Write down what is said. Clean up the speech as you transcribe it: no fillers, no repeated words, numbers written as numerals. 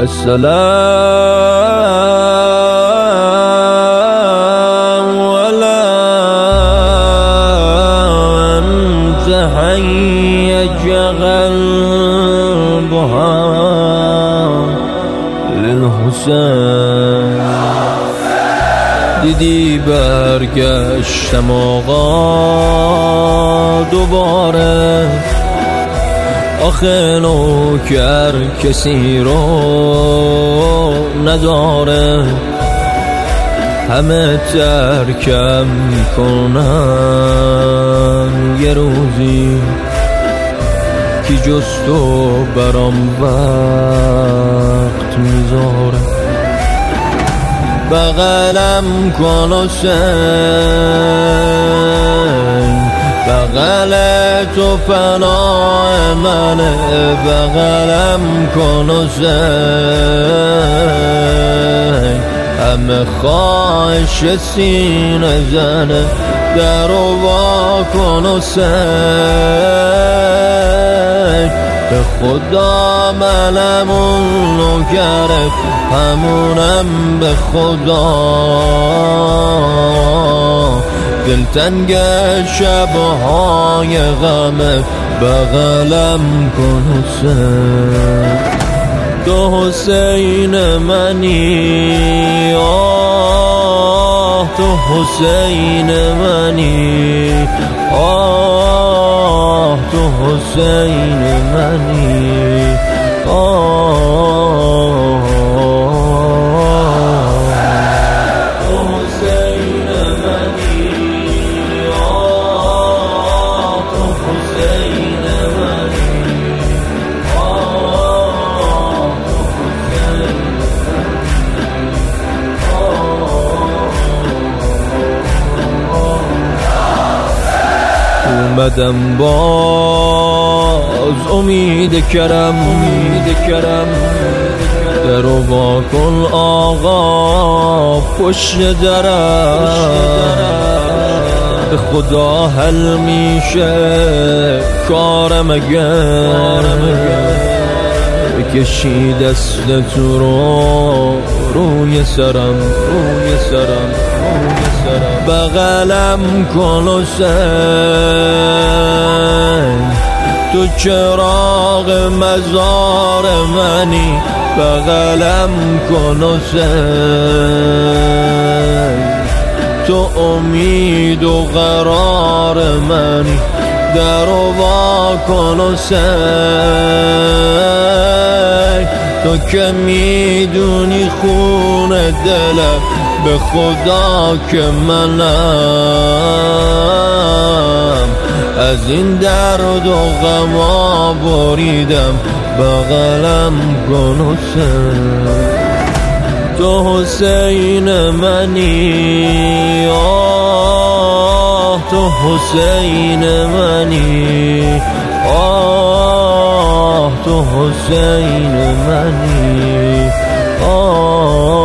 السلام ولا أنت حيج قلبها للحسین. دیدی برگشتم آقا دوباره، آخه نوکر کسی رو نداره، همه ترکم میکنن یه روزی کی جز تو برام وقت میذاره. بغلم کن حسین، بغل تو پناه منه، بغلم کن حسین، همه خواهش سینه زنه، درو وا کن حسین. به خدا منم اون نوکره، همونم به خدا، دلتنگ شبهای غمه، بغلم کن حسین. تو حسین منی، آه تو حسین منی، آه تو حسین منی، آه تو حسین منی، آه تو حسین منی، آه تو حسین منی. اومدم باز امید کرم، درو وا کن آقا پشت درم. به خدا حل میشه کارم اگر بکشی دست تو رو روی سرم. بغلم کن حسین، تو چراغ مزار منی، بغلم کن حسین، تو امید و قرار منی، درو وا کن حسین. تو که میدونی خون دلم، به خدا که منم از این درد و غما بریدم، بغلم کن حسین. تو حسین منی، آه تو حسین منی، آه تو حسین منی، آه